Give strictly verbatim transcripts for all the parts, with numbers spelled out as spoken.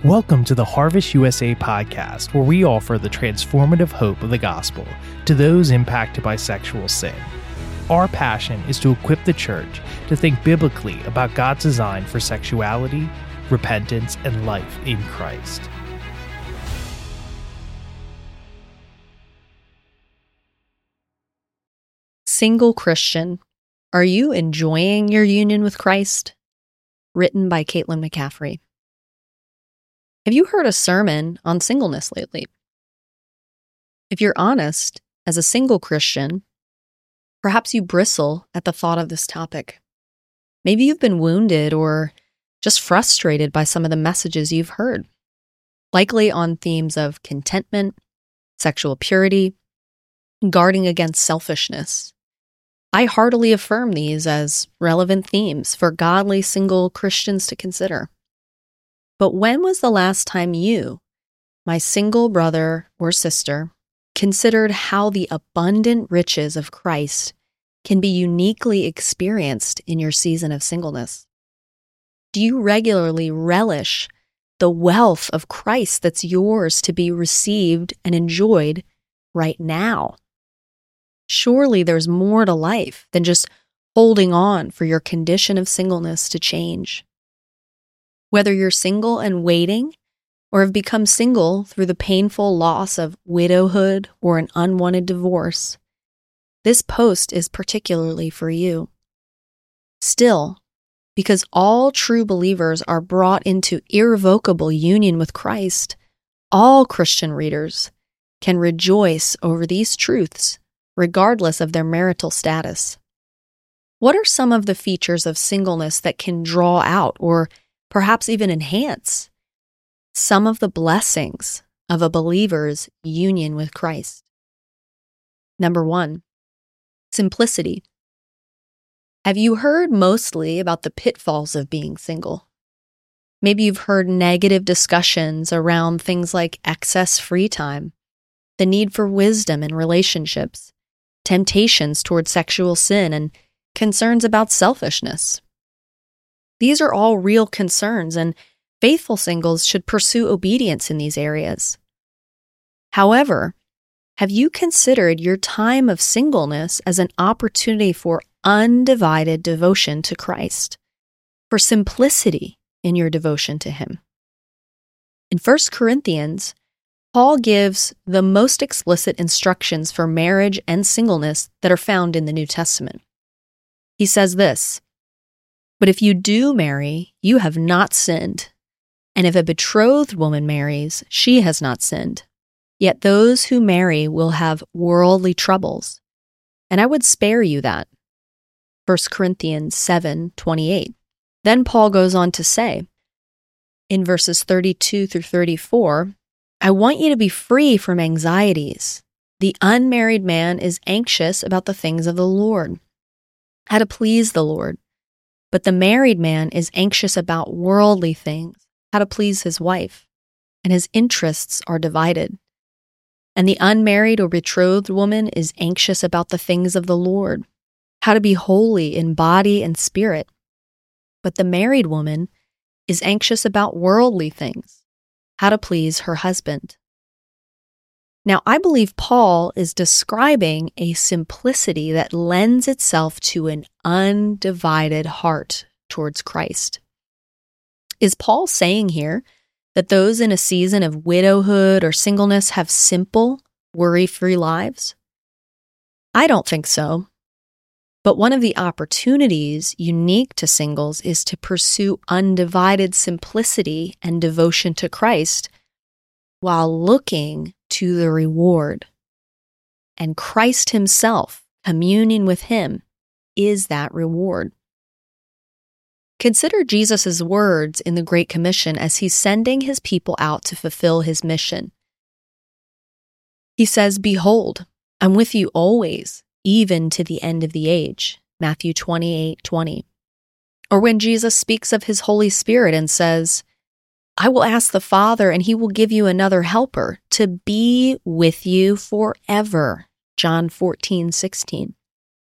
Welcome to the Harvest U S A podcast, where we offer the transformative hope of the gospel to those impacted by sexual sin. Our passion is to equip the church to think biblically about God's design for sexuality, repentance, and life in Christ. Single Christian, are you enjoying your union with Christ? Written by Caitlin McCaffrey. Have you heard a sermon on singleness lately? If you're honest, as a single Christian, perhaps you bristle at the thought of this topic. Maybe you've been wounded or just frustrated by some of the messages you've heard, likely on themes of contentment, sexual purity, guarding against selfishness. I heartily affirm these as relevant themes for godly single Christians to consider. But when was the last time you, my single brother or sister, considered how the abundant riches of Christ can be uniquely experienced in your season of singleness? Do you regularly relish the wealth of Christ that's yours to be received and enjoyed right now? Surely there's more to life than just holding on for your condition of singleness to change. Whether you're single and waiting, or have become single through the painful loss of widowhood or an unwanted divorce, this post is particularly for you. Still, because all true believers are brought into irrevocable union with Christ, all Christian readers can rejoice over these truths, regardless of their marital status. What are some of the features of singleness that can draw out or perhaps even enhance some of the blessings of a believer's union with Christ? Number one, simplicity. Have you heard mostly about the pitfalls of being single? Maybe you've heard negative discussions around things like excess free time, the need for wisdom in relationships, temptations toward sexual sin, and concerns about selfishness. These are all real concerns, and faithful singles should pursue obedience in these areas. However, have you considered your time of singleness as an opportunity for undivided devotion to Christ, for simplicity in your devotion to Him? In First Corinthians, Paul gives the most explicit instructions for marriage and singleness that are found in the New Testament. He says this, "But if you do marry, you have not sinned. And if a betrothed woman marries, she has not sinned. Yet those who marry will have worldly troubles. And I would spare you that." First Corinthians seven twenty-eight. Then Paul goes on to say, in verses thirty-two through thirty-four, "I want you to be free from anxieties. The unmarried man is anxious about the things of the Lord, how to please the Lord. But the married man is anxious about worldly things, how to please his wife, and his interests are divided. And the unmarried or betrothed woman is anxious about the things of the Lord, how to be holy in body and spirit. But the married woman is anxious about worldly things, how to please her husband." Now, I believe Paul is describing a simplicity that lends itself to an undivided heart towards Christ. Is Paul saying here that those in a season of widowhood or singleness have simple, worry-free lives? I don't think so. But one of the opportunities unique to singles is to pursue undivided simplicity and devotion to Christ while looking to the reward. And Christ Himself, communing with Him, is that reward. Consider Jesus' words in the Great Commission as He's sending His people out to fulfill His mission. He says, "Behold, I'm with you always, even to the end of the age." Matthew twenty-eight twenty. Or when Jesus speaks of His Holy Spirit and says, "I will ask the Father, and He will give you another helper to be with you forever." John fourteen sixteen.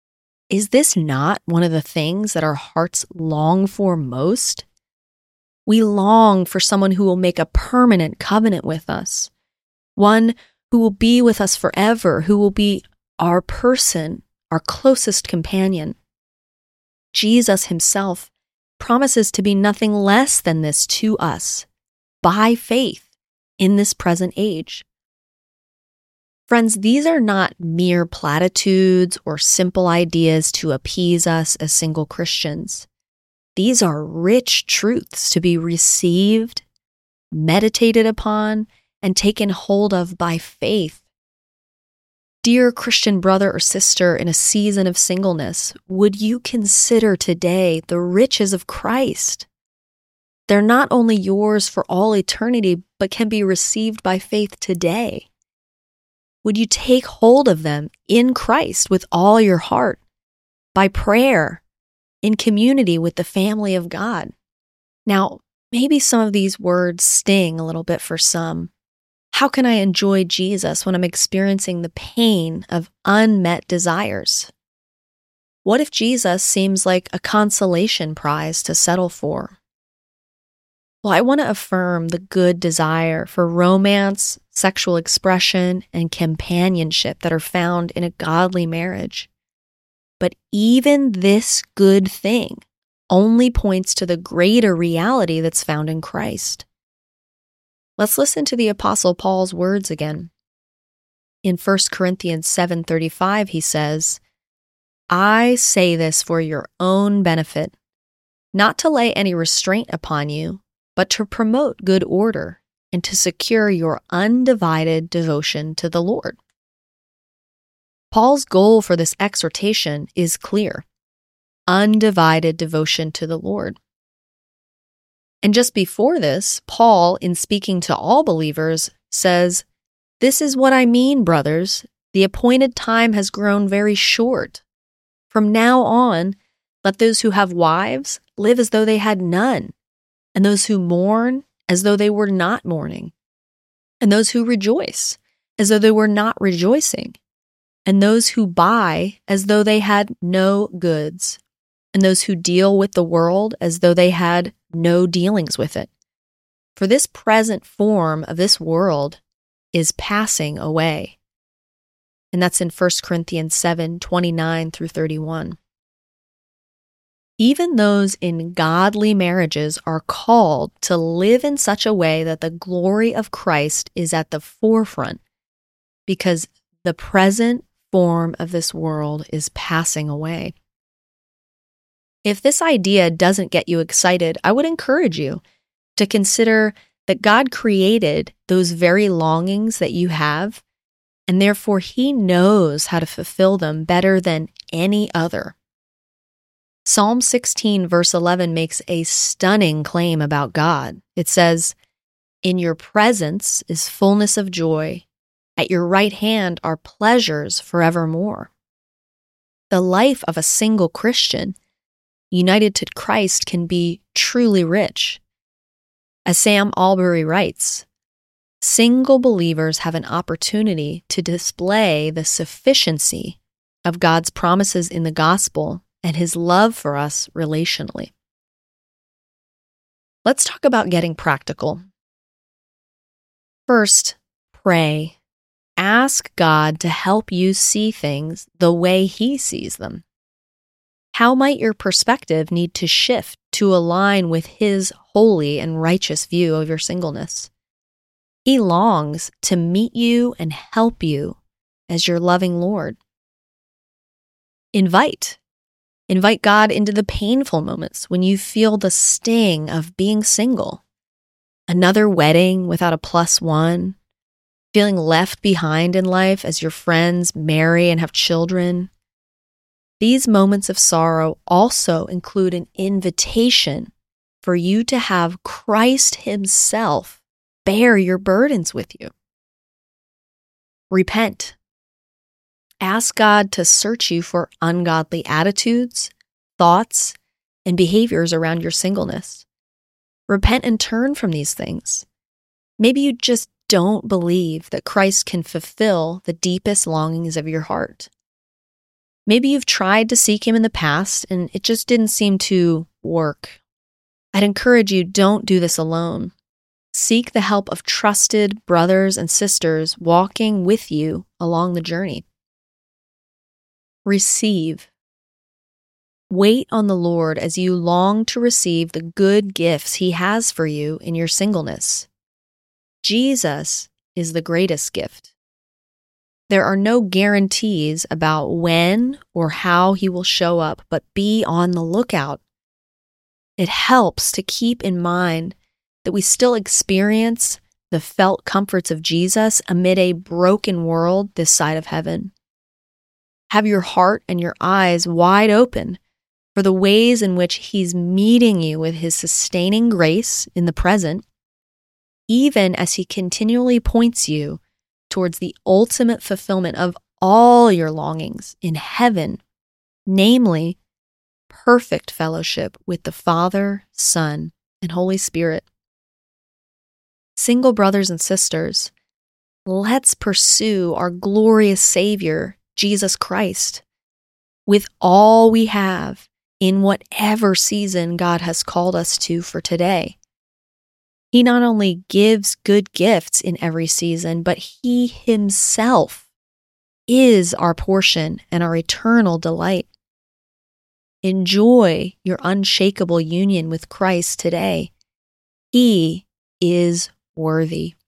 Is this not one of the things that our hearts long for most? We long for someone who will make a permanent covenant with us, one who will be with us forever, who will be our person, our closest companion. Jesus himself promises to be nothing less than this to us by faith in this present age. Friends, these are not mere platitudes or simple ideas to appease us as single Christians. These are rich truths to be received, meditated upon, and taken hold of by faith. Dear Christian brother or sister in a season of singleness, would you consider today the riches of Christ? They're not only yours for all eternity, but can be received by faith today. Would you take hold of them in Christ with all your heart, by prayer, in community with the family of God? Now, maybe some of these words sting a little bit for some. How can I enjoy Jesus when I'm experiencing the pain of unmet desires? What if Jesus seems like a consolation prize to settle for? Well, I want to affirm the good desire for romance, sexual expression, and companionship that are found in a godly marriage. But even this good thing only points to the greater reality that's found in Christ. Let's listen to the Apostle Paul's words again. In First Corinthians seven thirty-five, he says, "I say this for your own benefit, not to lay any restraint upon you, but to promote good order and to secure your undivided devotion to the Lord." Paul's goal for this exhortation is clear: undivided devotion to the Lord. And just before this, Paul, in speaking to all believers, says, "This is what I mean, brothers. The appointed time has grown very short. From now on, let those who have wives live as though they had none, and those who mourn as though they were not mourning, and those who rejoice as though they were not rejoicing, and those who buy as though they had no goods, and those who deal with the world as though they had no dealings with it. For this present form of this world is passing away." And that's in First Corinthians seven twenty-nine through thirty-one. Even those in godly marriages are called to live in such a way that the glory of Christ is at the forefront, because the present form of this world is passing away. If this idea doesn't get you excited, I would encourage you to consider that God created those very longings that you have, and therefore He knows how to fulfill them better than any other. Psalm sixteen, verse eleven makes a stunning claim about God. It says, "In your presence is fullness of joy. At your right hand are pleasures forevermore." The life of a single Christian united to Christ can be truly rich. As Sam Allberry writes, single believers have an opportunity to display the sufficiency of God's promises in the gospel and His love for us relationally. Let's talk about getting practical. First, pray. Ask God to help you see things the way He sees them. How might your perspective need to shift to align with His holy and righteous view of your singleness? He longs to meet you and help you as your loving Lord. Invite. Invite God into the painful moments when you feel the sting of being single. Another wedding without a plus one, feeling left behind in life as your friends marry and have children. These moments of sorrow also include an invitation for you to have Christ Himself bear your burdens with you. Repent. Ask God to search you for ungodly attitudes, thoughts, and behaviors around your singleness. Repent and turn from these things. Maybe you just don't believe that Christ can fulfill the deepest longings of your heart. Maybe you've tried to seek Him in the past and it just didn't seem to work. I'd encourage you, don't do this alone. Seek the help of trusted brothers and sisters walking with you along the journey. Receive. Wait on the Lord as you long to receive the good gifts He has for you in your singleness. Jesus is the greatest gift. There are no guarantees about when or how He will show up, but be on the lookout. It helps to keep in mind that we still experience the felt comforts of Jesus amid a broken world this side of heaven. Have your heart and your eyes wide open for the ways in which He's meeting you with His sustaining grace in the present, even as He continually points you towards the ultimate fulfillment of all your longings in heaven, namely, perfect fellowship with the Father, Son, and Holy Spirit. Single brothers and sisters, let's pursue our glorious Savior, Jesus Christ, with all we have in whatever season God has called us to for today. He not only gives good gifts in every season, but He Himself is our portion and our eternal delight. Enjoy your unshakable union with Christ today. He is worthy.